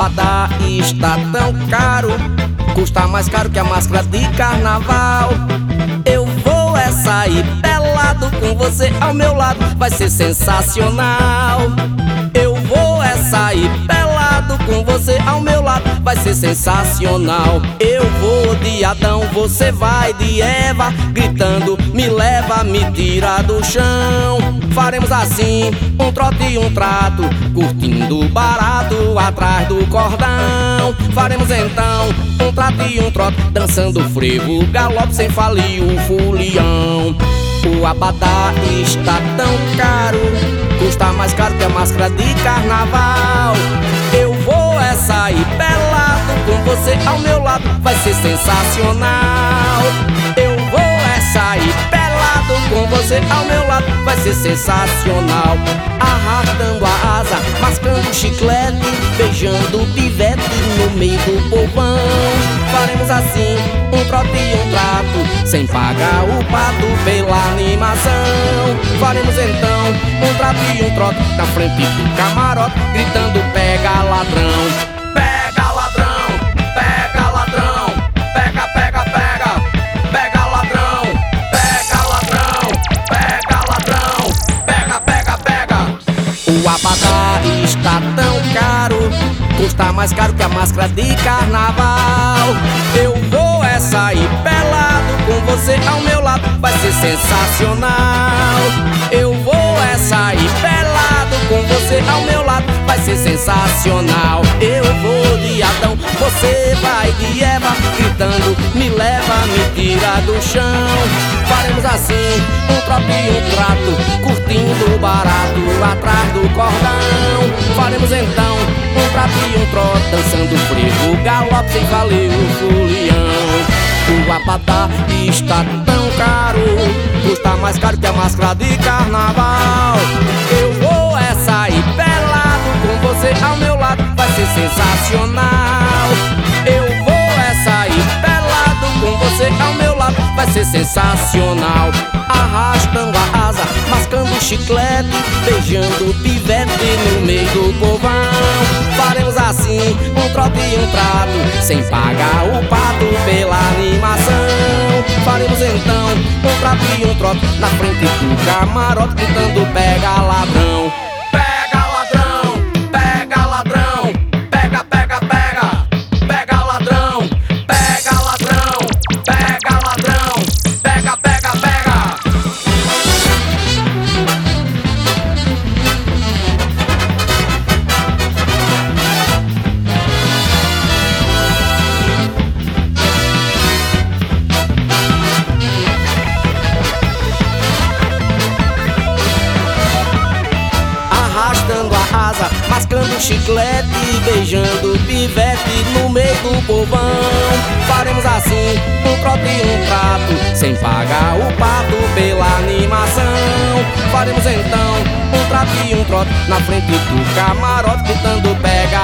abadá está tão caro, custa mais caro que a máscara de carnaval. Eu vou é sair pelado com você ao meu lado, vai ser sensacional. Eu vou é sair pelado com você ao meu lado, vai ser sensacional. Eu vou de Adão, você vai de Eva, gritando me leva, me tira do chão. Faremos assim, um trote e um trato, curtindo barato atrás do cordão. Faremos então, um trato e um trote, dançando frevo, galope sem falir o folião. O abadá está tão caro, custa mais caro que a máscara de carnaval. Eu vou é sair pelado com você ao meu lado, vai ser sensacional. Eu vou é sair pelado com você ao meu lado, vai ser sensacional. Arrastando a asa, mascando chiclete, beijando o pivete no meio do povão. Faremos assim, um trote e um trato, sem pagar o pato pela animação. Faremos então, um trato e um trote, na frente do camarote, gritando pega ladrão. Pega ladrão, pega ladrão, pega, pega, pega, pega ladrão, pega ladrão, pega ladrão, pega, pega, pega. O abadá está tão caro, custa mais caro que a máscara de carnaval. Eu vou é sair pelado com você ao meu lado, vai ser sensacional. Eu vou é sair pelado com você ao meu lado, vai ser sensacional. Eu vou de Adão, você vai de Eva, gritando me leva, me tira do chão. Faremos assim, um trote e um trato, curtindo barato atrás do cordão. Faremos então, um trato e um trote, dançando frevo, galope sem valer o folião. O abadá está tão caro, custa mais caro que a máscara de carnaval. Eu vou é sair pelado com você ao meu lado, vai ser sensacional. Eu vou é sair pelado com você ao meu lado, vai ser sensacional. Arrastando a asa, mascando chiclete, beijando o pivete no meio do povão. Faremos assim, um trote e um trato, sem pagar o pato pela animação. Faremos então, um trato e um trote, na frente do camarote, gritando pega ladrão. Pega ladrão, pega ladrão, pega, pega, pega, pega ladrão, pega ladrão, pega ladrão, pega, pega, pega. Arrastando a asa, mascando chiclete, beijando o pivete no meio do povão. Faremos assim, um trote e um trato, sem pagar o pato pela animação. Faremos então, um trato e um trote, na frente do camarote, gritando pega